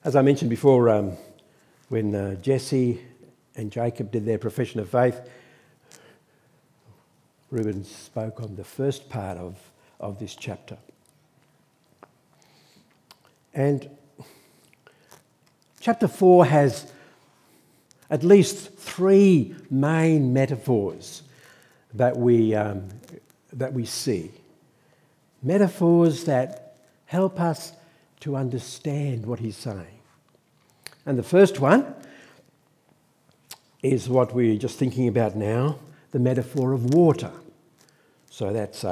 As I mentioned before, when Jesse and Jacob did their profession of faith, Reuben spoke on the first part of this chapter. And chapter 4 has at least three main metaphors that we see. Metaphors that help us to understand what he's saying. And the first one is what we're just thinking about now, the metaphor of water. So that's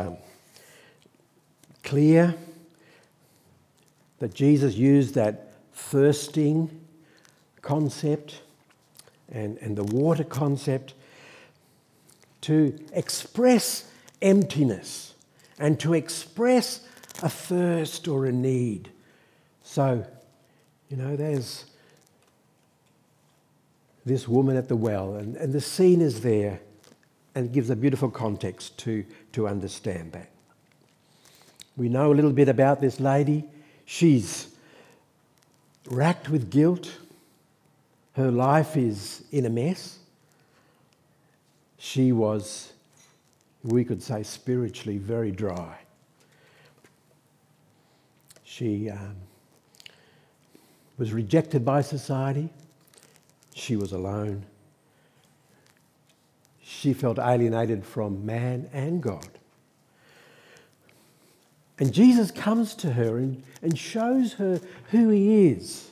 clear that Jesus used that thirsting concept and the water concept to express emptiness and to express a thirst or a need. So, there's this woman at the well, and the scene is there, and it gives a beautiful context to understand that. We know a little bit about this lady. She's racked with guilt. Her life is in a mess. She was, we could say, spiritually very dry. She was rejected by society. She was alone. She felt alienated from man and God. And Jesus comes to her and shows her who he is,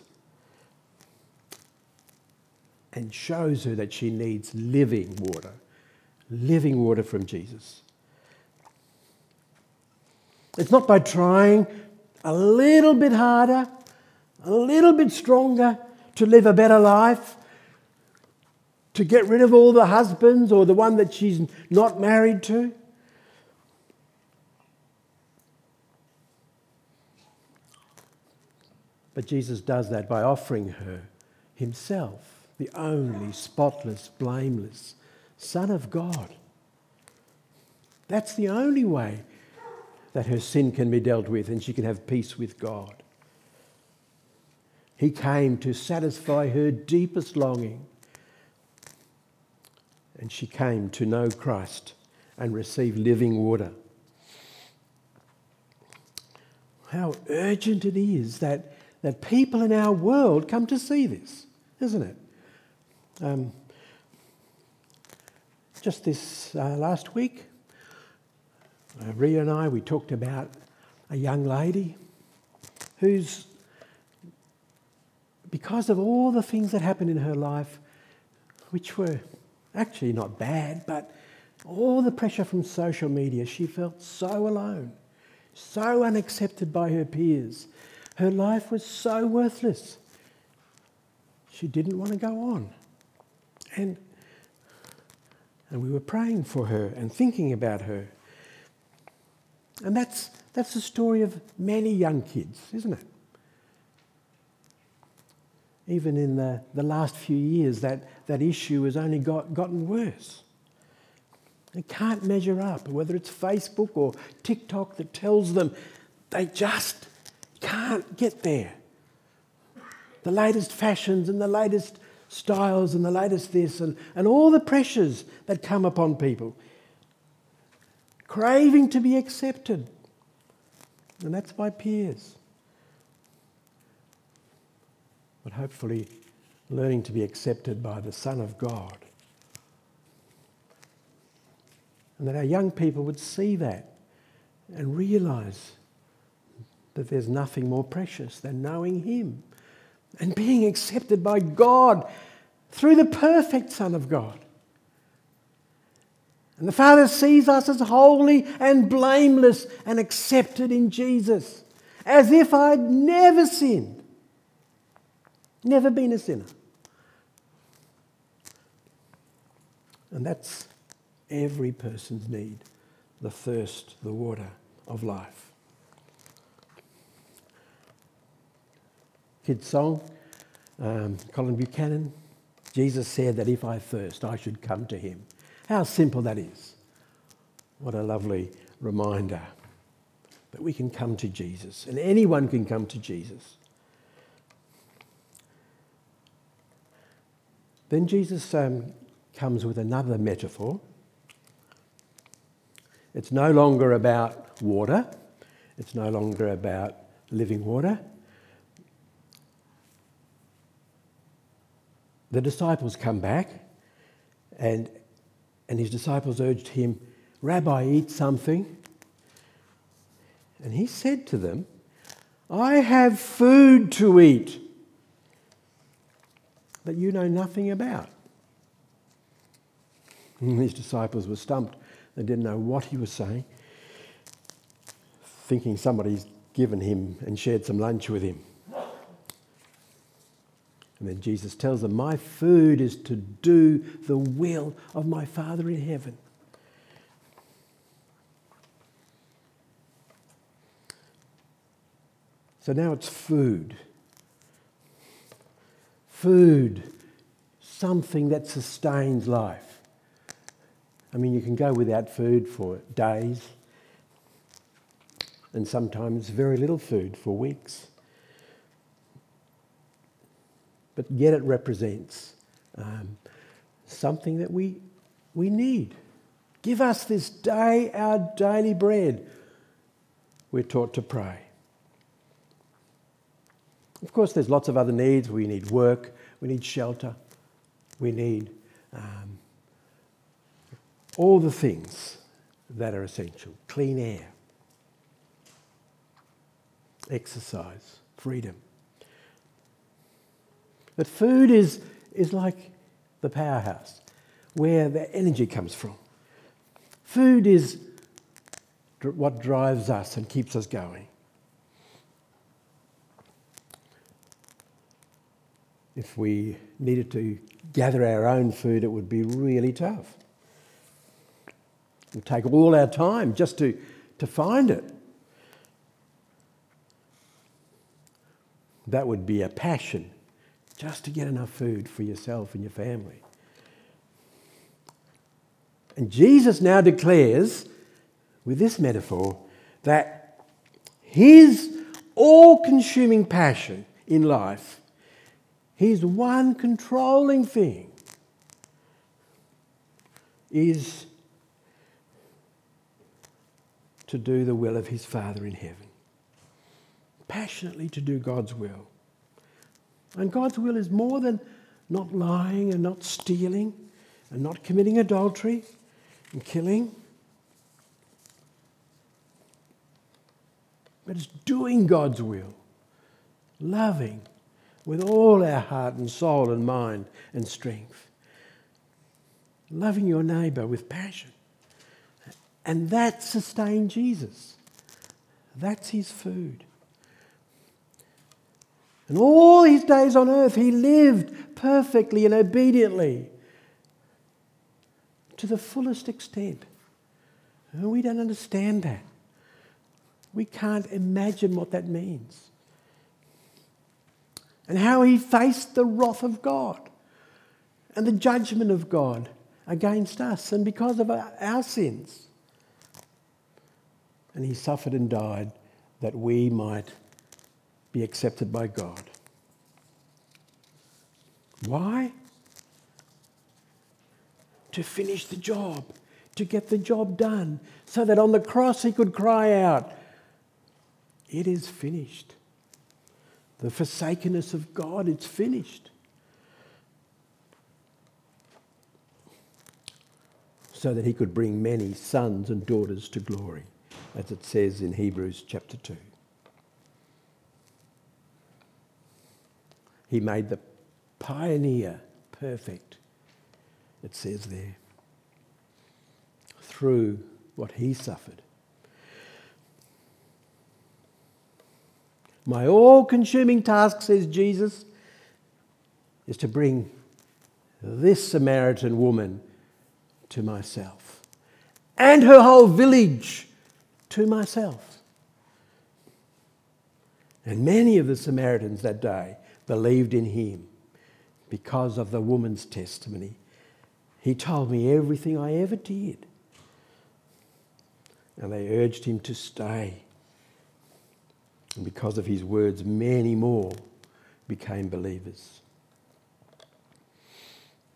and shows her that she needs living water from Jesus. It's not by trying a little bit harder, a little bit stronger to live a better life, to get rid of all the husbands or the one that she's not married to. But Jesus does that by offering her himself, the only spotless, blameless Son of God. That's the only way that her sin can be dealt with and she can have peace with God. He came to satisfy her deepest longing, and she came to know Christ and receive living water. How urgent it is that people in our world come to see this, isn't it? Just this last week, Ria and I, we talked about a young lady who's, because of all the things that happened in her life, which were actually not bad, but all the pressure from social media, she felt so alone, so unaccepted by her peers. Her life was so worthless. She didn't want to go on. And we were praying for her and thinking about her. And that's the story of many young kids, isn't it? Even in the last few years, that issue has only gotten worse. They can't measure up, whether it's Facebook or TikTok that tells them they just can't get there. The latest fashions and the latest styles and the latest this and all the pressures that come upon people. Craving to be accepted. And that's by peers. But hopefully learning to be accepted by the Son of God. And that our young people would see that and realise that there's nothing more precious than knowing him and being accepted by God through the perfect Son of God. And the Father sees us as holy and blameless and accepted in Jesus, as if I'd never sinned, never been a sinner. And that's every person's need, the thirst, the water of life. Kids' song, Colin Buchanan, Jesus said that if I thirst, I should come to him. How simple that is. What a lovely reminder that we can come to Jesus, and anyone can come to Jesus. Then Jesus comes with another metaphor. It's no longer about water. It's no longer about living water. The disciples come back, and his disciples urged him, "Rabbi, eat something." And he said to them, "I have food to eat that you know nothing about." And his disciples were stumped. They didn't know what he was saying, thinking somebody's given him and shared some lunch with him. And then Jesus tells them, "My food is to do the will of my Father in heaven." So now it's food. Food, something that sustains life. I mean, you can go without food for days, and sometimes very little food for weeks. But yet it represents something that we need. Give us this day our daily bread, we're taught to pray. Of course, there's lots of other needs. We need work, we need shelter, we need all the things that are essential. Clean air, exercise, freedom. But food is like the powerhouse, where the energy comes from. Food is what drives us and keeps us going. If we needed to gather our own food, it would be really tough. It would take all our time just to find it. That would be a passion, just to get enough food for yourself and your family. And Jesus now declares, with this metaphor, that his all-consuming passion in life, his one controlling thing, is to do the will of his Father in heaven. Passionately to do God's will. And God's will is more than not lying and not stealing and not committing adultery and killing. But it's doing God's will. Loving with all our heart and soul and mind and strength. Loving your neighbour with passion. And that sustained Jesus. That's his food. And all his days on earth, he lived perfectly and obediently to the fullest extent. And we don't understand that. We can't imagine what that means. And how he faced the wrath of God and the judgment of God against us and because of our sins. And he suffered and died that we might be accepted by God. Why? To finish the job, to get the job done, so that on the cross he could cry out, "It is finished." The forsakenness of God, it's finished. So that he could bring many sons and daughters to glory, as it says in Hebrews chapter 2. He made the pioneer perfect, it says there, through what he suffered. My all-consuming task, says Jesus, is to bring this Samaritan woman to myself and her whole village to myself. And many of the Samaritans that day believed in him because of the woman's testimony. He told me everything I ever did. And they urged him to stay. And because of his words, many more became believers.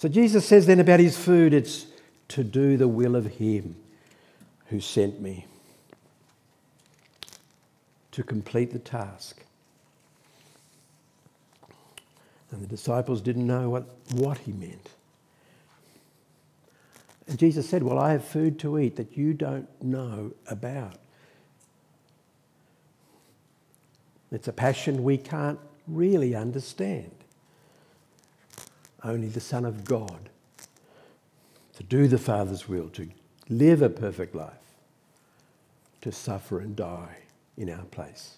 So Jesus says then about his food, it's to do the will of him who sent me, to complete the task. And the disciples didn't know what he meant. And Jesus said, well, I have food to eat that you don't know about. It's a passion we can't really understand. Only the Son of God, to do the Father's will, to live a perfect life, to suffer and die in our place.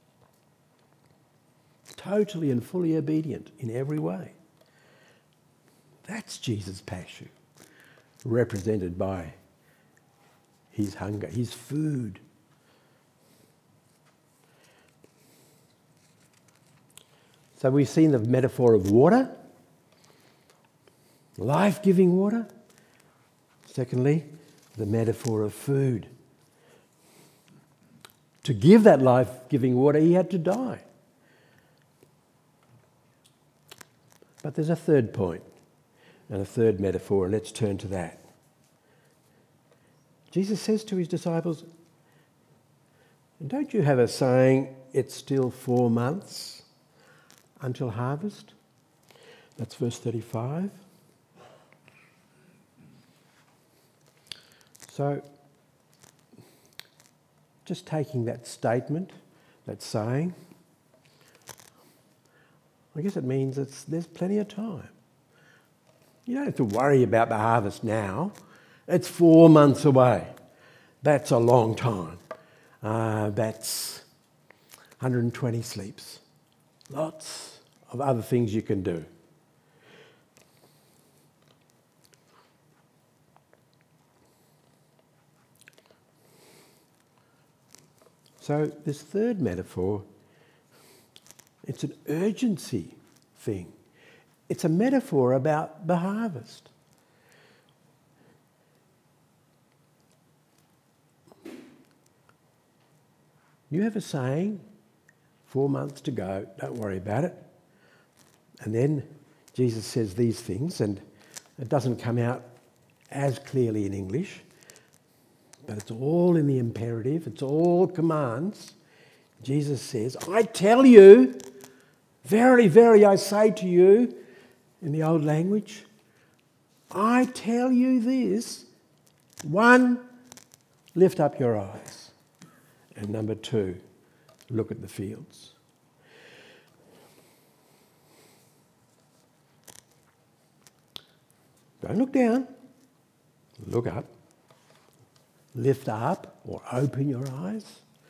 Totally and fully obedient in every way. That's Jesus' passion, represented by his hunger, his food. So we've seen the metaphor of water, life-giving water. Secondly, the metaphor of food. To give that life-giving water, he had to die. But there's a third point and a third metaphor, and let's turn to that. Jesus says to his disciples, don't you have a saying, it's still 4 months until harvest? That's verse 35. So, just taking that statement, that saying, I guess it means there's plenty of time. You don't have to worry about the harvest now. It's 4 months away. That's a long time. That's 120 sleeps. Lots of other things you can do. So this third metaphor, it's an urgency thing. It's a metaphor about the harvest. You have a saying, 4 months to go, don't worry about it. And then Jesus says these things, and it doesn't come out as clearly in English, but it's all in the imperative, it's all commands. Jesus says, I tell you, verily, verily, I say to you, in the old language, I tell you this. 1, lift up your eyes. And number 2, look at the fields. Don't look down, look up. Lift up or open your eyes.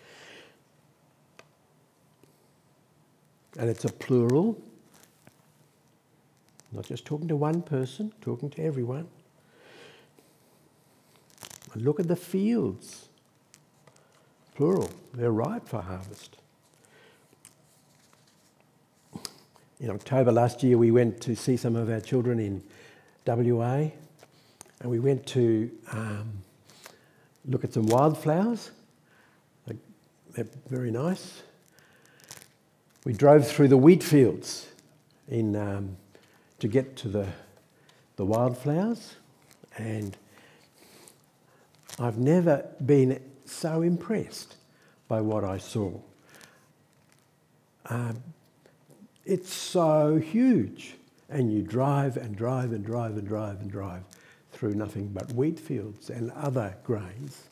And it's a plural. Not just talking to one person, talking to everyone. And look at the fields. Plural. They're ripe for harvest. In October last year, we went to see some of our children in WA, and we went to look at some wildflowers. They're very nice. We drove through the wheat fields to get to the wildflowers, and I've never been so impressed by what I saw. It's so huge, and you drive and drive and drive and drive and drive through nothing but wheat fields and other grains.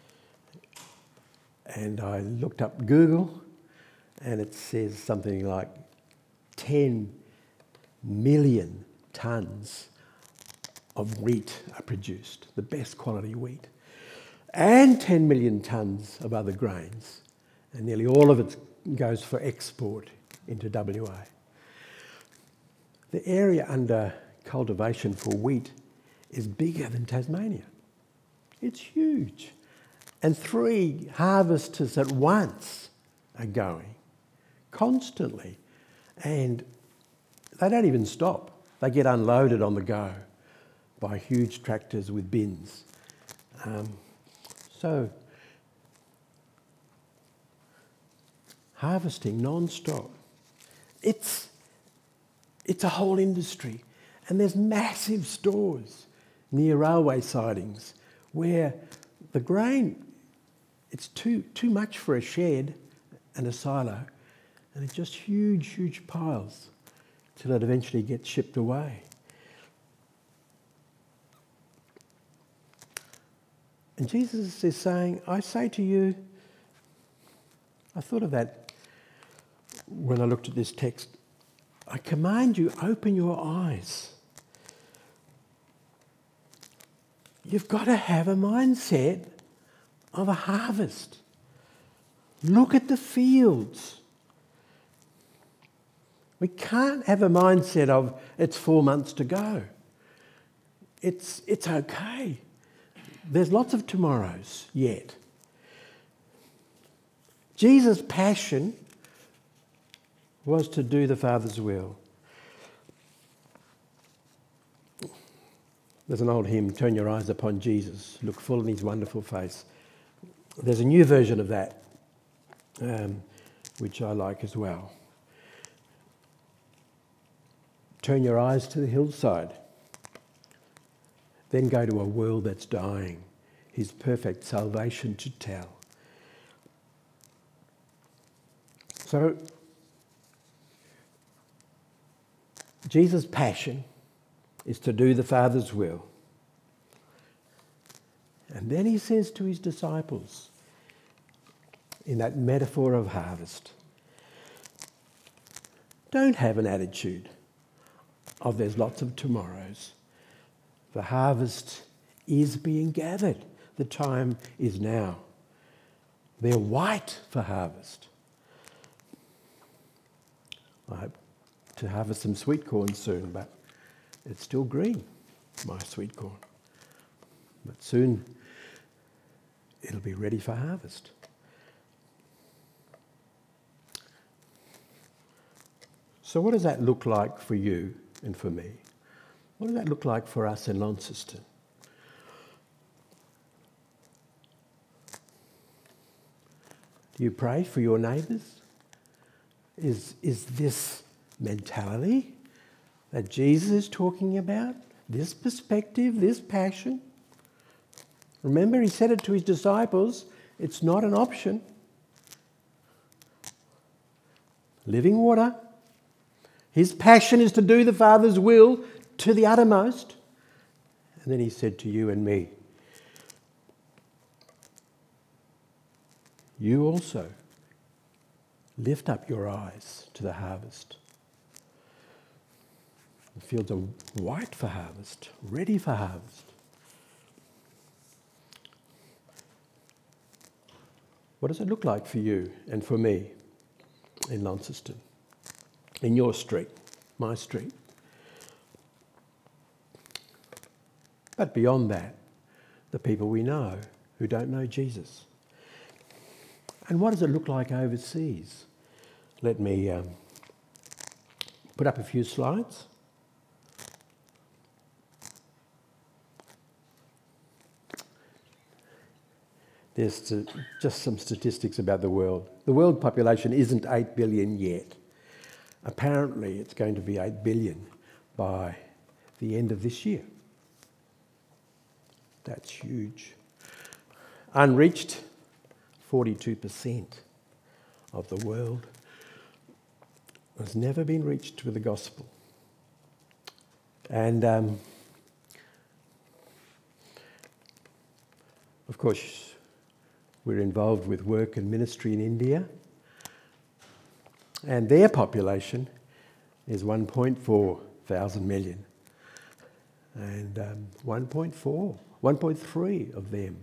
And I looked up Google, and it says something like 10 million tonnes of wheat are produced, the best quality wheat, and 10 million tonnes of other grains, and nearly all of it goes for export into WA. The area under cultivation for wheat is bigger than Tasmania. It's huge. And 3 harvesters at once are going, constantly. And they don't even stop. They get unloaded on the go by huge tractors with bins. So, harvesting non-stop. It's a whole industry. And there's massive stores near railway sidings where the grain, it's too much for a shed and a silo, and it's just huge piles till it eventually gets shipped away. And Jesus is saying, I say to you, I thought of that when I looked at this text. I command you, open your eyes. You've got to have a mindset of a harvest. Look at the fields. We can't have a mindset of it's 4 months to go. It's okay. There's lots of tomorrows yet. Jesus' passion was to do the Father's will. There's an old hymn, turn your eyes upon Jesus, look full in his wonderful face. There's a new version of that, which I like as well. Turn your eyes to the hillside. Then go to a world that's dying, his perfect salvation to tell. So, Jesus' passion is to do the Father's will. And then he says to his disciples, in that metaphor of harvest, don't have an attitude of there's lots of tomorrows. The harvest is being gathered. The time is now. They're white for harvest. I hope to harvest some sweet corn soon, but it's still green, my sweet corn. But soon it'll be ready for harvest. So what does that look like for you and for me? What does that look like for us in Launceston? Do you pray for your neighbours? Is this mentality that Jesus is talking about? This perspective, this passion? Remember, he said it to his disciples, it's not an option. Living water. His passion is to do the Father's will to the uttermost. And then he said to you and me, you also lift up your eyes to the harvest. The fields are white for harvest, ready for harvest. What does it look like for you and for me in Launceston? In your street, my street? But beyond that, the people we know who don't know Jesus. And what does it look like overseas? Let me put up a few slides. There's just some statistics about the world. The world population isn't 8 billion yet. Apparently it's going to be 8 billion by the end of this year. That's huge. Unreached, 42% of the world has never been reached with the gospel. And of course, we're involved with work and ministry in India, and their population is 1.4 thousand million. And 1.3 of them,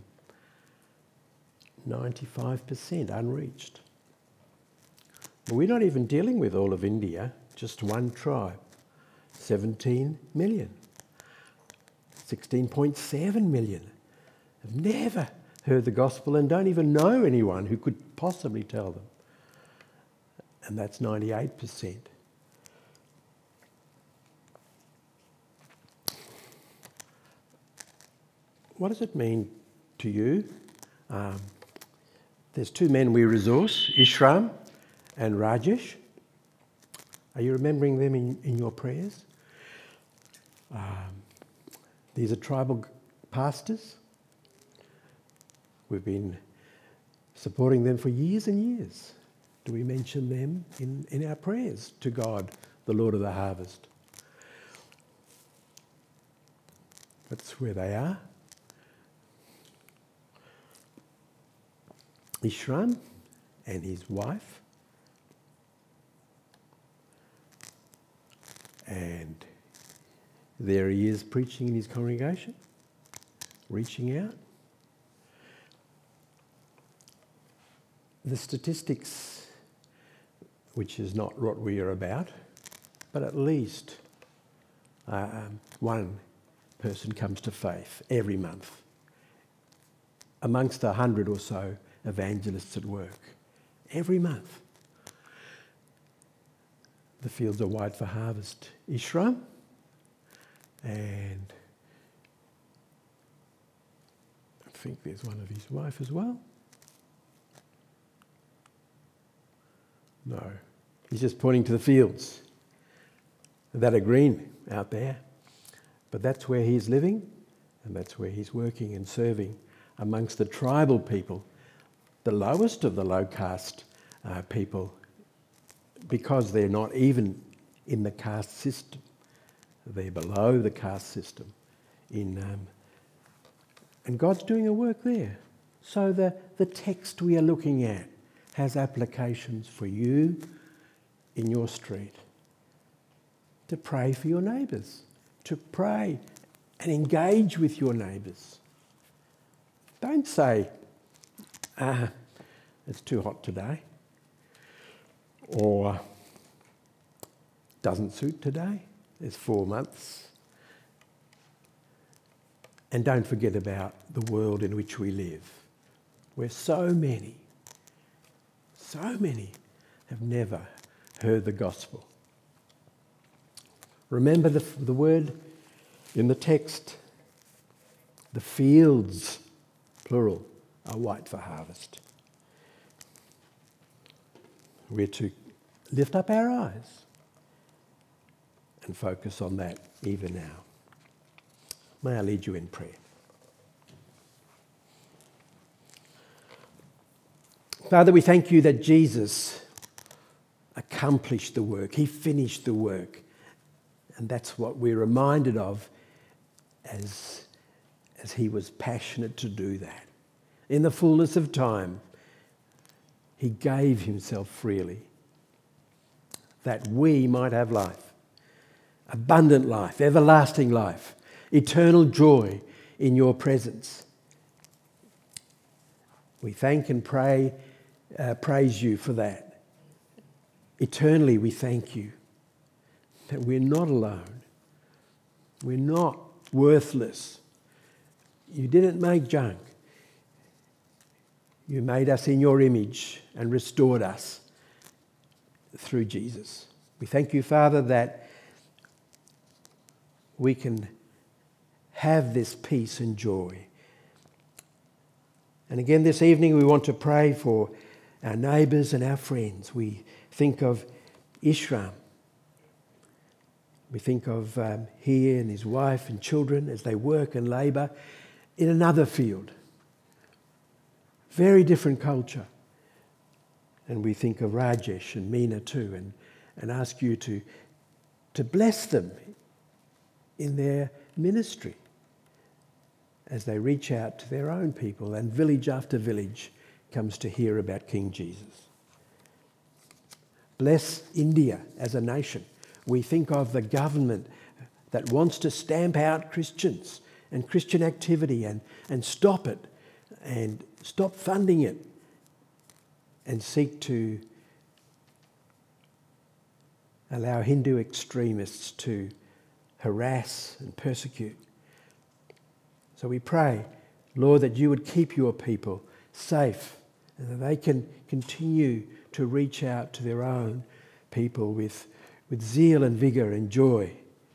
95% unreached. But we're not even dealing with all of India, just one tribe, 17 million. 16.7 million have never heard the gospel and don't even know anyone who could possibly tell them. And that's 98%. What does it mean to you? There's two men we resource, Ishram and Rajesh. Are you remembering them in your prayers? These are tribal pastors. We've been supporting them for years and years. Do we mention them in our prayers to God, the Lord of the harvest? That's where they are. Ishram and his wife. And there he is preaching in his congregation, reaching out. The statistics, which is not what we are about, but at least one person comes to faith every month amongst 100 or so evangelists at work. Every month. The fields are white for harvest. Ishram and I think there's one of his wife as well. No, he's just pointing to the fields that are green out there. But that's where he's living and that's where he's working and serving amongst the tribal people, the lowest of the low caste people, because they're not even in the caste system. They're below the caste system. And God's doing a work there. So the text we are looking at has applications for you in your street. To pray for your neighbours. To pray and engage with your neighbours. Don't say, it's too hot today. Or doesn't suit today. There's 4 months. And don't forget about the world in which we live, where so many have never heard the gospel. Remember the word in the text, the fields, plural, are white for harvest. We're to lift up our eyes and focus on that even now. May I lead you in prayer. Father, we thank you that Jesus accomplished the work. He finished the work. And that's what we're reminded of as he was passionate to do that. In the fullness of time, he gave himself freely that we might have life, abundant life, everlasting life, eternal joy in your presence. We thank and praise you for that. Eternally, we thank you that we're not alone. We're not worthless. You didn't make junk. You made us in your image and restored us through Jesus. We thank you, Father, that we can have this peace and joy. And again this evening we want to pray for our neighbours and our friends. We think of Ishram. We think of he and his wife and children as they work and labour in another field. Very different culture. And we think of Rajesh and Meena too, and ask you to bless them in their ministry as they reach out to their own people and village after village comes to hear about King Jesus. Bless India as a nation. We think of the government that wants to stamp out Christians and Christian activity and stop it and stop funding it and seek to allow Hindu extremists to harass and persecute. So we pray, Lord, that you would keep your people safe and that they can continue to reach out to their own people with zeal and vigour and joy.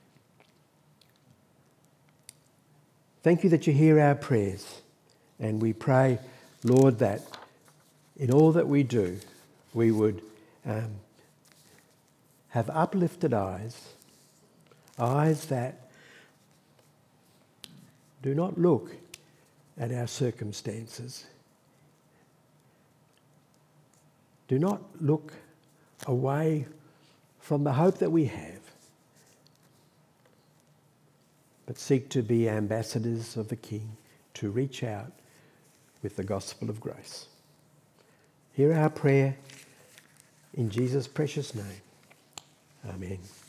Thank you that you hear our prayers, and we pray, Lord, that in all that we do, we would have uplifted eyes that Do not look at our circumstances. Do not look away from the hope that we have, but seek to be ambassadors of the King, to reach out with the gospel of grace. Hear our prayer in Jesus' precious name. Amen.